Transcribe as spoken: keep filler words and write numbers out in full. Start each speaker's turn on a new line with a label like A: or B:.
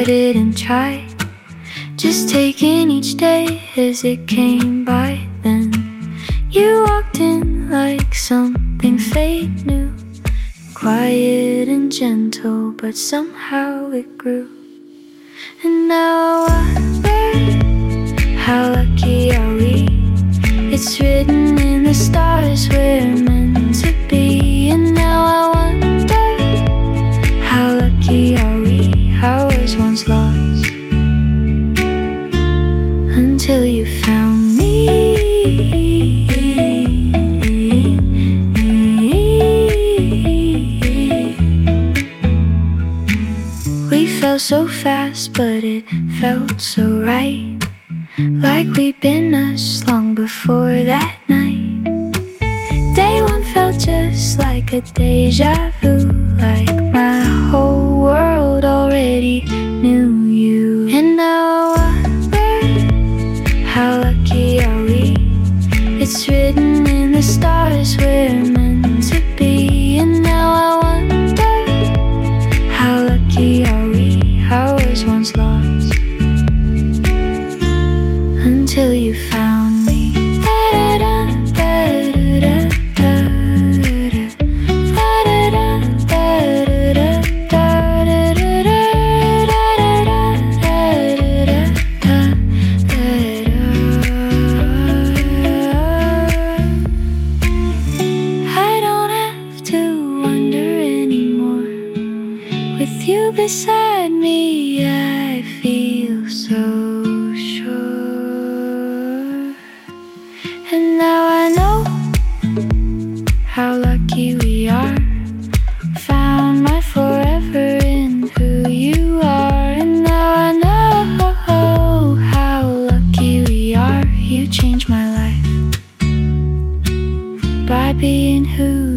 A: I didn't try, just taking each day as it came by. Then you walked in like something fate knew, quiet and gentle, but somehow it grew. And now I wonder, how lucky are we? It's written in the stars we're meant to be. And now I wonder, how lucky are we? I was once lost until you found me. We fell so fast, but it felt so right, like we'd been us long before that night. Day one felt just like a deja vu, like my whole world already knew you. And now I wonder, how lucky are we? It's written in the stars we're meant to be. And now I wonder, how lucky are we? I was once lost until you found me. I don't have to wonder anymore. With you beside me, I feel so sure. And now I know how lucky we are. Found my forever in who you are. And now I know how lucky we are. You changed my life by being who